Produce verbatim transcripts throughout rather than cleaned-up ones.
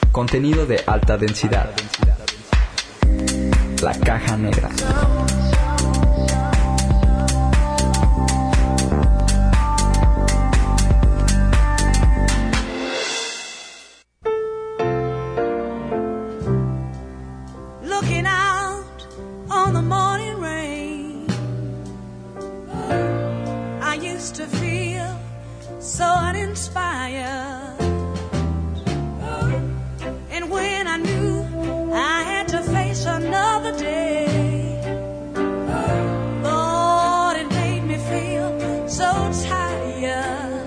Contenido de alta densidad. La caja negra. Looking out on the morning rain, I used to feel so uninspired. And when I knew I had to face another day, Lord, it made me feel so tired.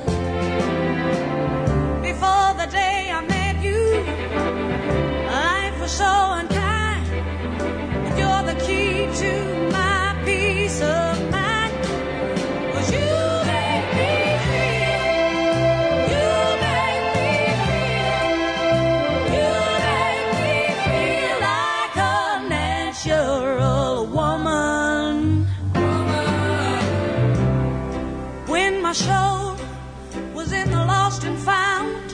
Before the day I met you, life was so unkind. You're the key to my peace of mind. 'Cause you make me feel, you make me feel, you make me feel like a natural woman. When my soul was in the lost and found,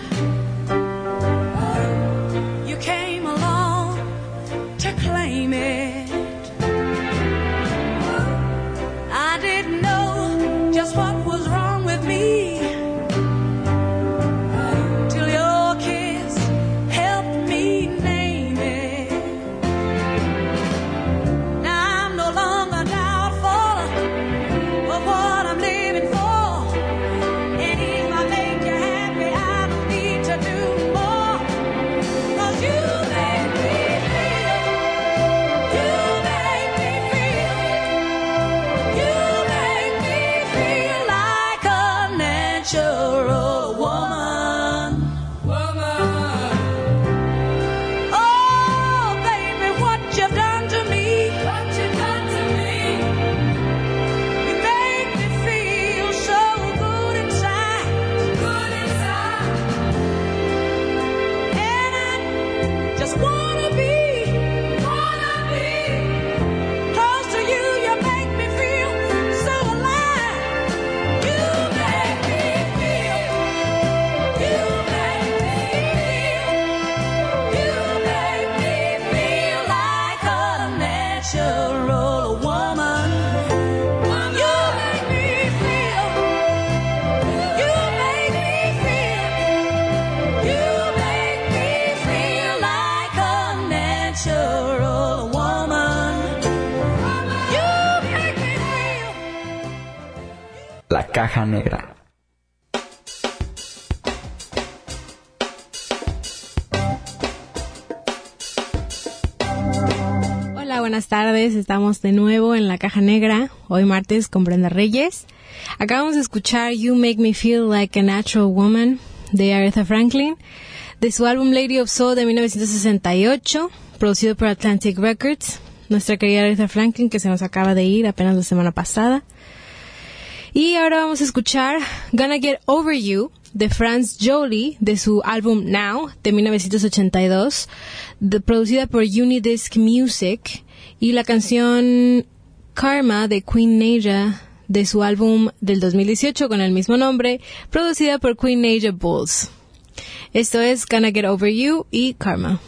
you came along to claim it. I didn't know just what was wrong with me till your kiss helped me name it. Now I'm no longer doubtful of what I'm living for. And if I make you happy, I don't need to do more. 'Cause you make me feel, you make me feel, you make me feel like a natural woman. Woman. Oh, baby, what you've done to me. What you've done to me. You make me feel so good inside. Good inside. And I just wanna be, wanna be close to you. You make me feel so alive. You make me feel, you make me feel, you make me feel like a natural woman. You make me feel, you make me feel, you make me feel like a natural woman. You make me feel. La caja negra. Hola, buenas tardes. Estamos de nuevo en la caja negra, hoy martes con Brenda Reyes. Acabamos de escuchar You Make Me Feel Like a Natural Woman de Aretha Franklin, de su álbum Lady of Soul de mil novecientos sesenta y ocho, producido por Atlantic Records, nuestra querida Aretha Franklin, que se nos acaba de ir apenas la semana pasada. Y ahora vamos a escuchar Gonna Get Over You de Franz Jolie, de su álbum Now de mil novecientos ochenta y dos, de, producida por Unidisc Music, y la canción Karma de Queen Naja de su álbum del dos mil dieciocho con el mismo nombre, producida por Queen Naja Bulls. Esto es Gonna Get Over You y Karma.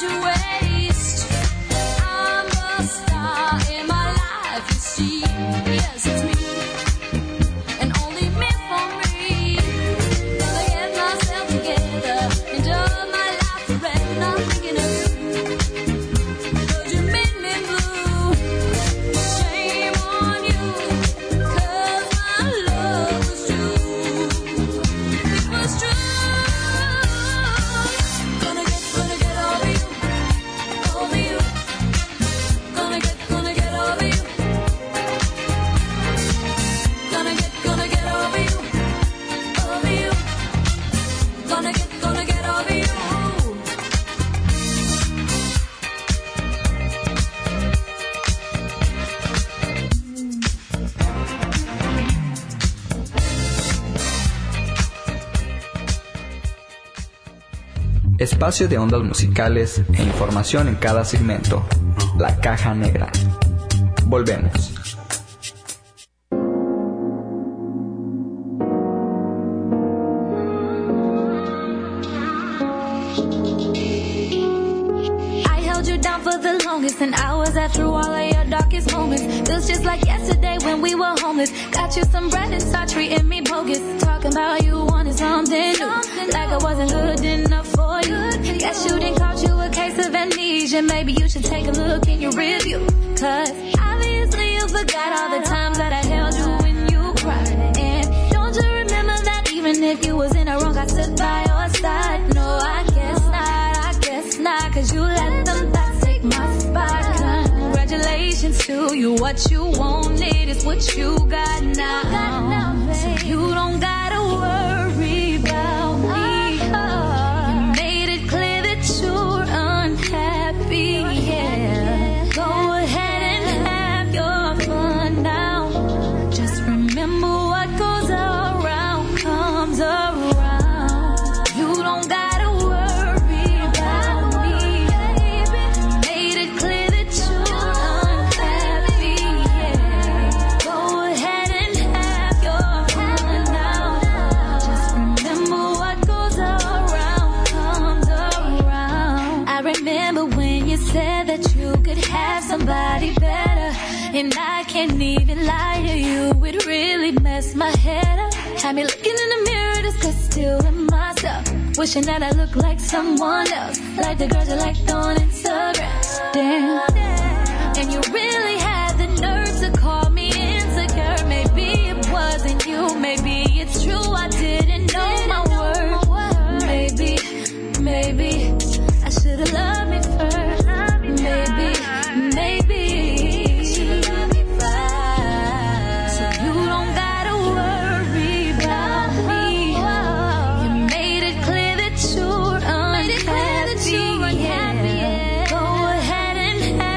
to waste. I'm the star in my life, you see. Yes, it's me, and only me for me. Gonna get myself together, enjoy my life forever, not thinking of you. 'Cause you made me blue. Shame on you, 'cause my love was true. It was true. Gonna get, gonna get over you, over you. Gonna get, gonna get over you. Gonna get, gonna get over you, over you. Gonna get, gonna get over you. Espacio de ondas musicales e información en cada segmento. La Caja Negra. Volvemos. I held you down for the longest, and I was there through all of your darkest moments. Feels just like yesterday when we were homeless. Got you some bread and start treating me bogus. Talking about you wanted something new, like I wasn't good enough for you. Guess you didn't caught you a case of amnesia. Maybe you should take a look in your review. 'Cause obviously you forgot all the times that I held you when you cried. And don't you remember that even if you was in the wrong, I stood by your side? No, I guess not, I guess not. 'Cause you let them thoughts take my spot. Congratulations to you, what you wanted is what you got now. So you don't gotta worry about me. You made it clear that you're unhappy, yeah. Go ahead and have your fun now. Just remember what goes around comes around. You don't gotta worry about me. Made it clear that you're unhappy, yeah. Go ahead and have your fun now. Just remember what goes around comes around. I remember when you said that you could have somebody better, and I can't even lie to you, it really messed my head up. Had me looking in the mirror, disgust still in myself, wishing that I looked like someone else, like the girls you liked on Instagram. Damn. And you really had the nerve to call me insecure. Maybe it wasn't you, maybe it's true, I didn't know my worth. Maybe, maybe I should've loved me first. Maybe, maybe so you don't gotta worry about me. You made it clear that you're unhappy, yeah. Go ahead and have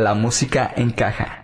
la música encaja.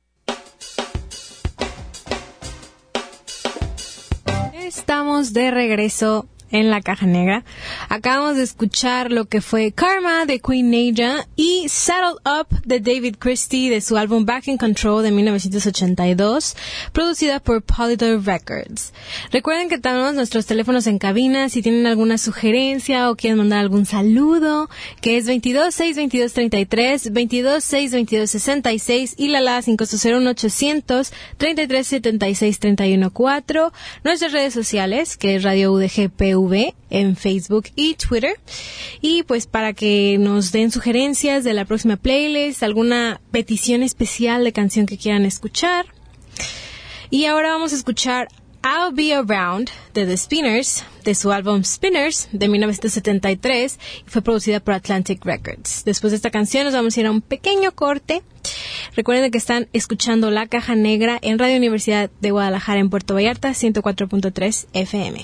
Estamos de regreso en la caja negra. Acabamos de escuchar lo que fue Karma de Queen Naja y Saddle Up de David Christie de su álbum Back in Control de mil novecientos ochenta y dos, producida por Polydor Records. Recuerden que tenemos nuestros teléfonos en cabina si tienen alguna sugerencia o quieren mandar algún saludo, que es veintidós seis veintidós treinta y tres, veintidós seis veintidós sesenta y seis y la la sin costo cero uno ochocientos treinta y tres setenta y seis treinta y uno cuatro. Nuestras redes sociales, que es Radio U D G P V en Facebook y Twitter, y pues para que nos den sugerencias de la próxima playlist, alguna petición especial de canción que quieran escuchar. Y ahora vamos a escuchar I'll Be Around de The Spinners, de su álbum Spinners de mil novecientos setenta y tres, y fue producida por Atlantic Records. Después de esta canción nos vamos a ir a un pequeño corte. Recuerden que están escuchando La Caja Negra en Radio Universidad de Guadalajara en Puerto Vallarta, ciento cuatro punto tres F M.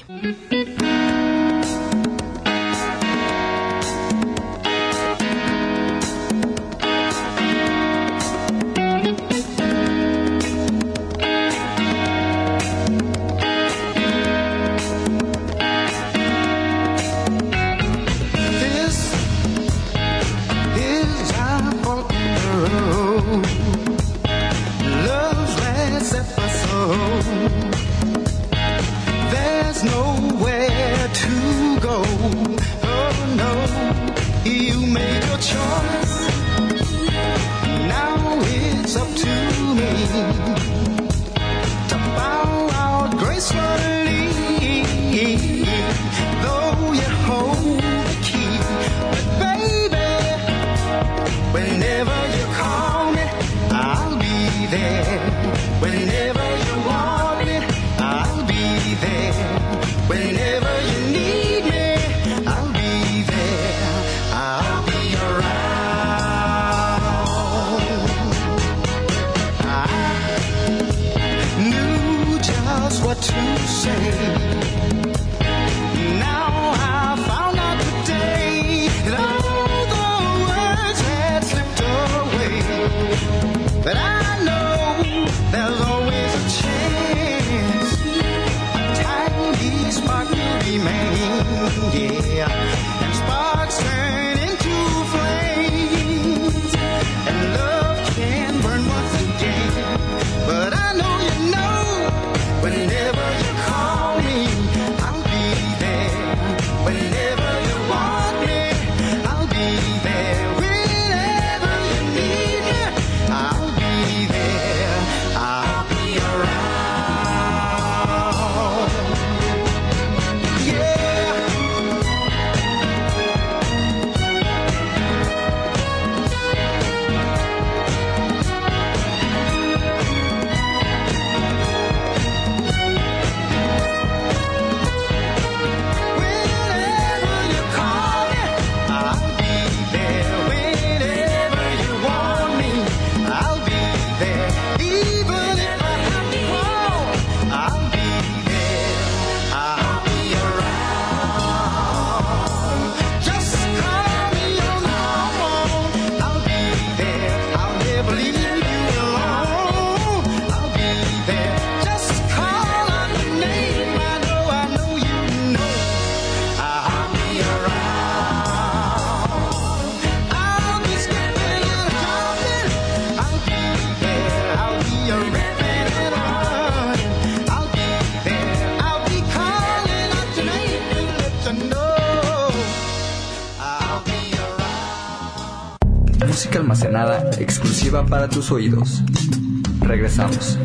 Música almacenada exclusiva para tus oídos. Regresamos.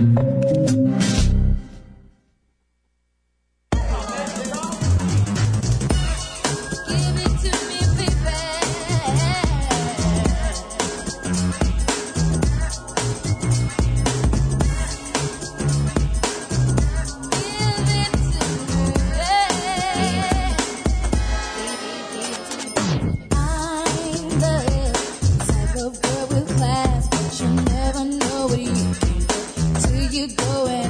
Go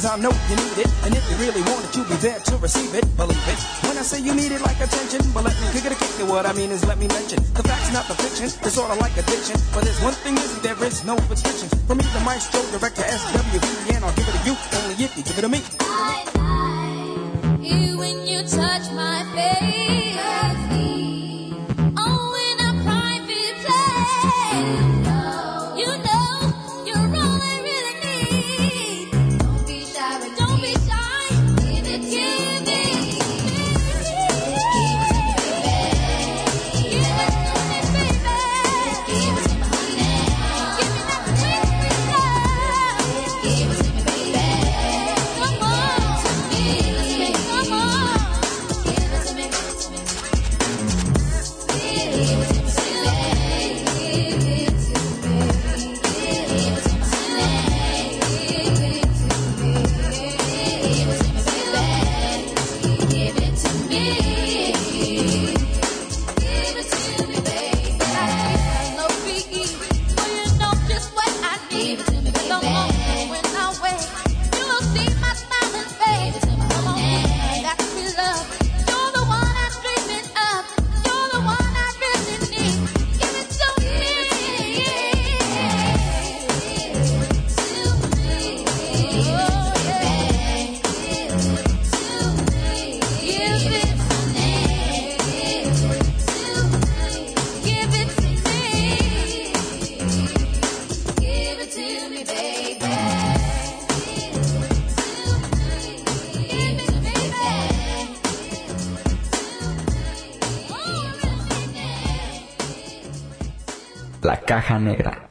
cause I know you need it. And if you really want it, you'll be there to receive it, believe it. When I say you need it like attention, but let me kick it a kick it. What I mean is let me mention the facts, not the fiction. It's sorta like addiction, but there's one thing missing, there is no restriction. From me, the maestro, director, S W V N, I'll give it to you, only if you give it to me. I like you when you touch my face. Oh, in a private place. You know you're all I really need. Don't be shy, don't be shy. Give it to me. La Caja Negra.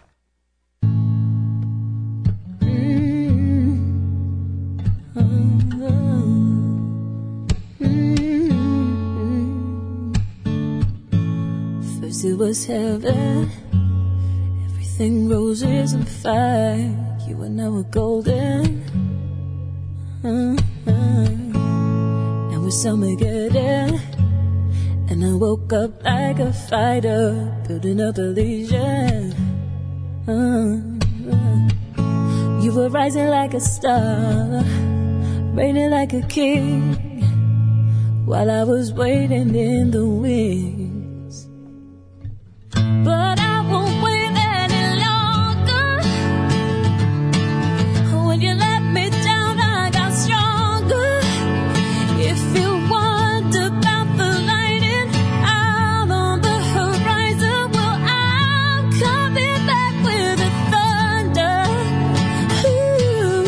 First it was heaven, everything roses and fire. You and I were golden. Uh-huh. Now it's Armageddon, and I woke up like a fighter, building up a legion. Uh-huh. You were rising like a star, reigning like a king, while I was waiting in the wings. But I won't wait any longer. When you let me down, I got stronger. If you wonder about the lightning out on the horizon, well, I'm coming back with the thunder. Ooh,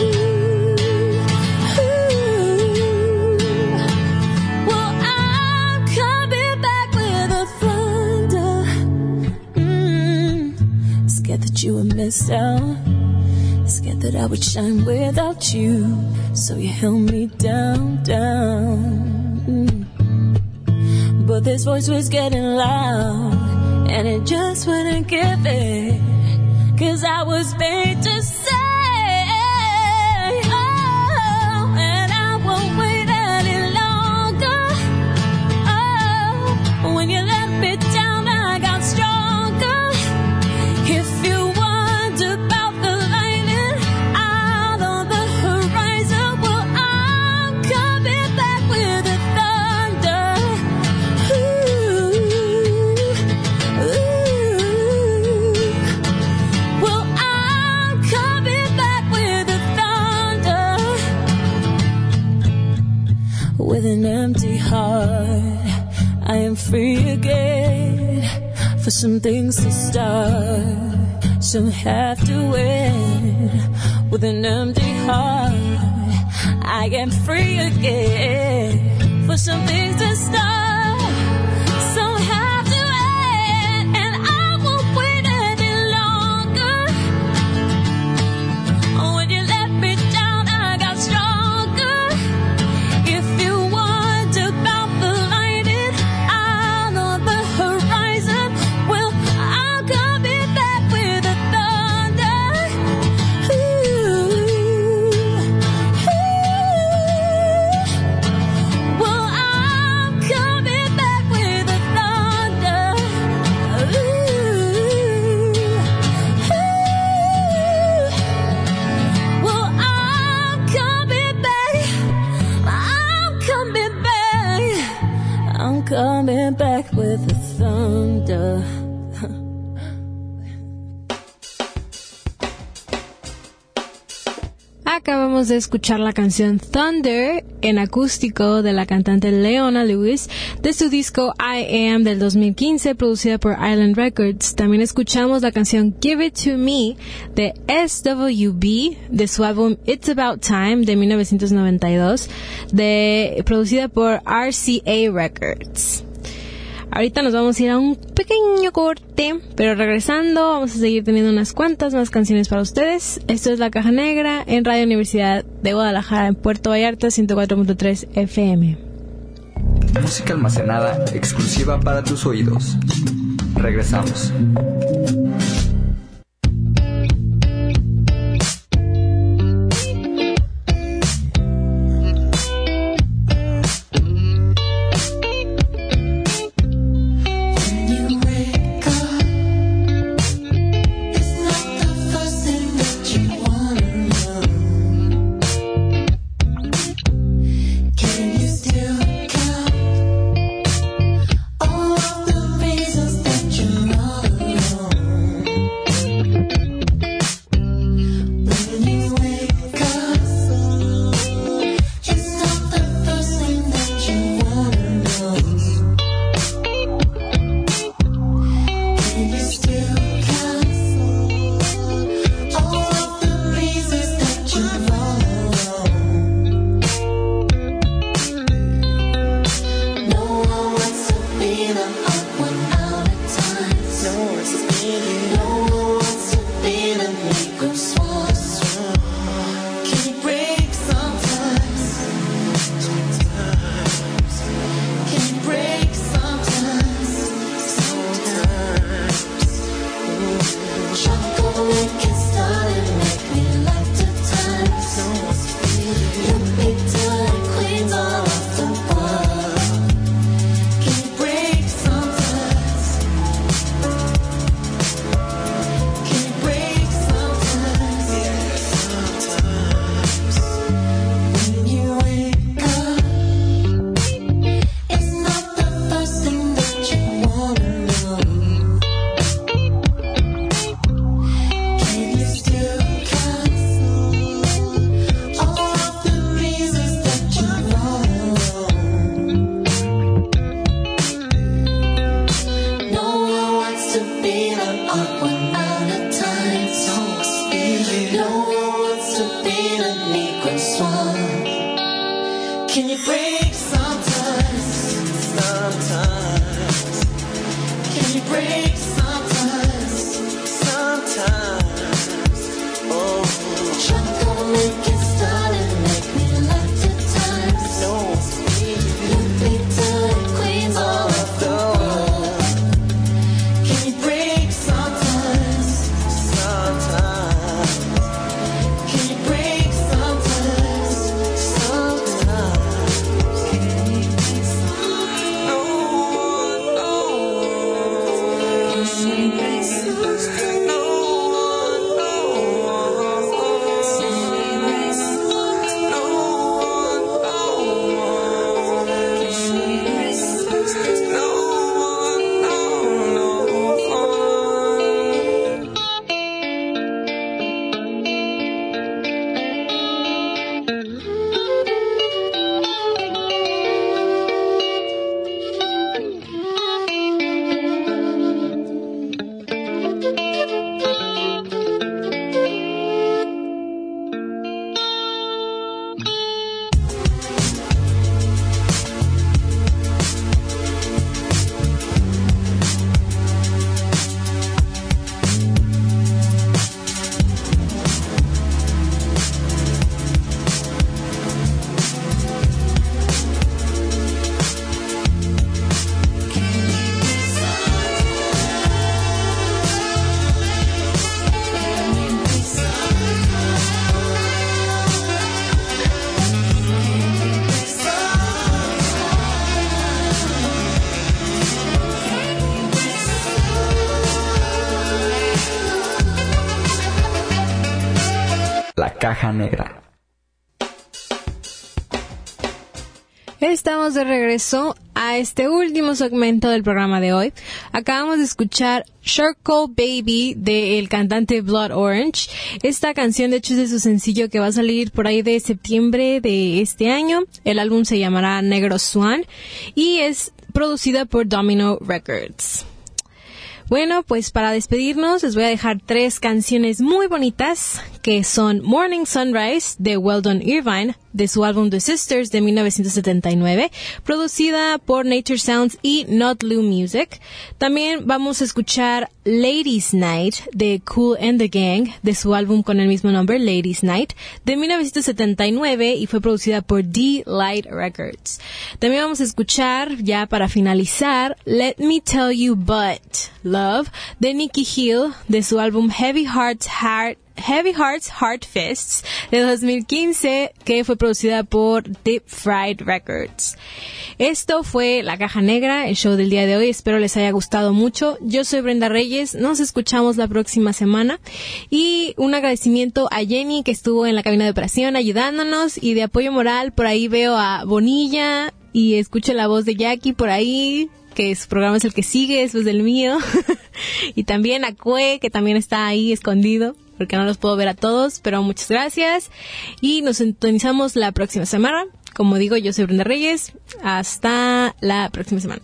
ooh. Well, I'm coming back with the thunder. Mm. Scared that you would miss out, scared that I would shine without you, so you held me down, down. Mm. But this voice was getting loud, and it just wouldn't give it, 'cause I was made to say, oh, and I won't wait any longer. Oh, when you let me down, I got stronger. If you wonder about the lightning out on the horizon, well, I'm coming back with the thunder. Ooh, ooh. Well, I'm coming back with the thunder. With an empty heart, I am free again, for some things to start, some have to end. With an empty heart, I am free again, for some things to start, some have to end. And I won't wait any longer. When you let me down, I got stronger. If you wonder about the lightning out on the horizon, well, I'm coming back with the thunder. Ooh, ooh. Well, I'm coming thunder. Acabamos de escuchar la canción Thunder en acústico de la cantante Leona Lewis de su disco I Am del dos mil quince, producida por Island Records. También escuchamos la canción Give It To Me de S W B de su álbum It's About Time de mil novecientos noventa y dos, de, producida por R C A Records. Ahorita nos vamos a ir a un pequeño corte, pero regresando vamos a seguir teniendo unas cuantas más canciones para ustedes. Esto es La Caja Negra en Radio Universidad de Guadalajara en Puerto Vallarta ciento cuatro punto tres F M. Música almacenada exclusiva para tus oídos. Regresamos. La Caja Negra. Estamos de regreso a este último segmento del programa de hoy. Acabamos de escuchar Charcoal Baby del cantante Blood Orange. Esta canción de hecho es de su sencillo que va a salir por ahí de septiembre de este año. El álbum se llamará Negro Swan y es producida por Domino Records. Bueno, pues para despedirnos les voy a dejar tres canciones muy bonitas que son Morning Sunrise de Weldon Irvine de su álbum The Sisters de mil novecientos setenta y nueve, producida por Nature Sounds y Not Blue Music. También vamos a escuchar Ladies Night de Kool and the Gang de su álbum con el mismo nombre, Ladies Night, de mil novecientos setenta y nueve y fue producida por D-Light Records. También vamos a escuchar, ya para finalizar, Let Me Tell You But Love de Nikki Hill de su álbum Heavy Hearts Heart Heavy Hearts Heart Fists de dos mil quince, que fue producida por Deep Fried Records. Esto fue La Caja Negra, el show del día de hoy. Espero les haya gustado mucho. Yo soy Brenda Reyes, nos escuchamos la próxima semana. Y un agradecimiento a Jenny, que estuvo en la cabina de operación ayudándonos, y de apoyo moral por ahí veo a Bonilla y escucho la voz de Jackie por ahí, que su programa es el que sigue después del mío. Y también a Cue, que también está ahí escondido, porque no los puedo ver a todos, pero muchas gracias. Y nos sintonizamos la próxima semana. Como digo, yo soy Brenda Reyes. Hasta la próxima semana.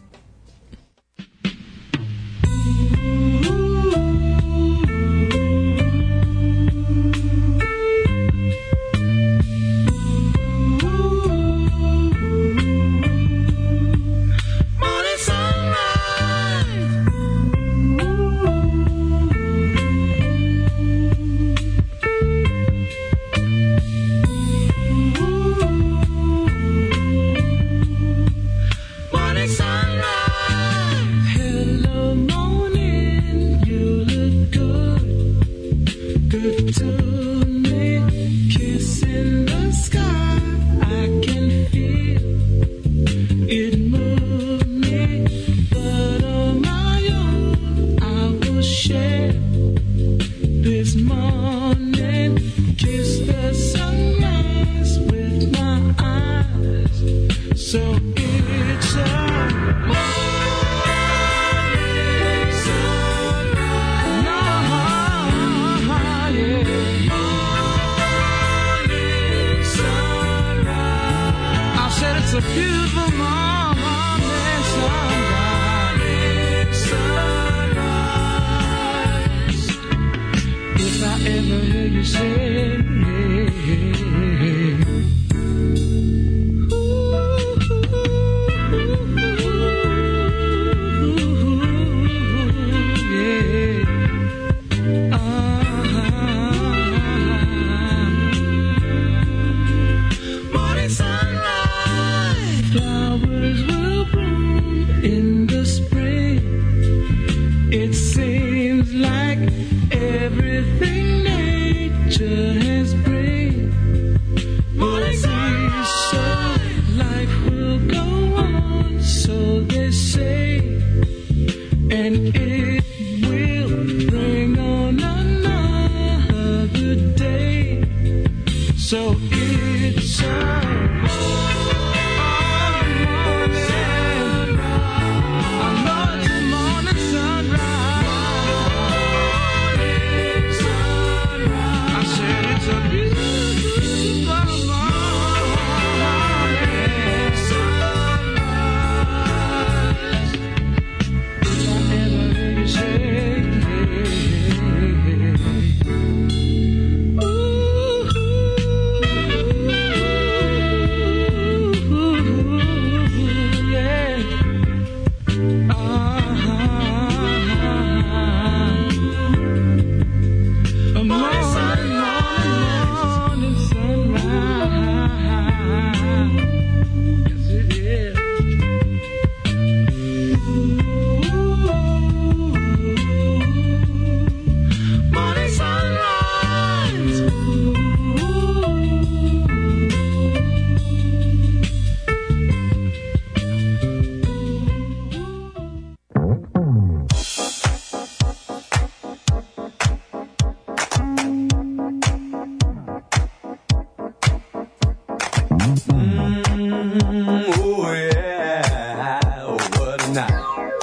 Mm, oh yeah, oh, what a night.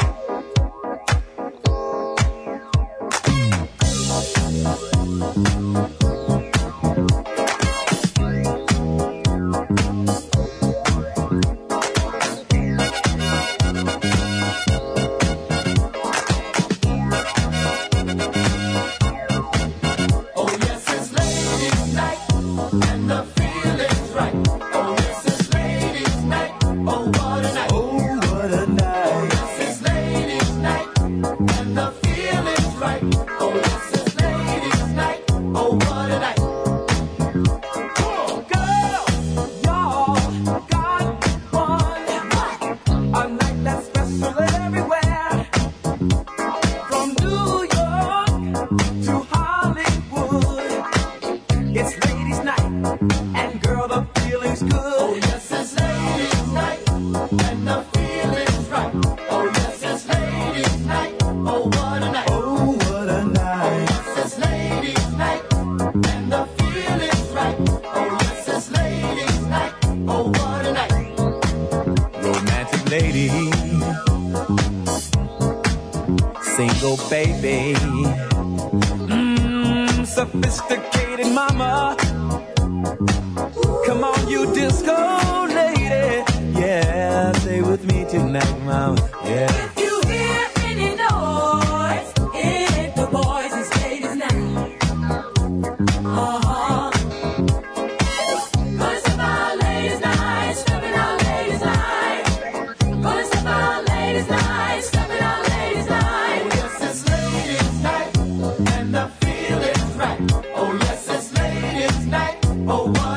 Baby, mm, sophisticated mama, come on, you disco lady, yeah, stay with me tonight, mama, yeah. If you hear any noise, hit the boys and ladies night. Uh-huh. Gonna step out ladies night, stepping out ladies night. Gonna step out ladies night, stepping out ladies night. And the feeling's right. Oh yes, it's ladies' night. Oh what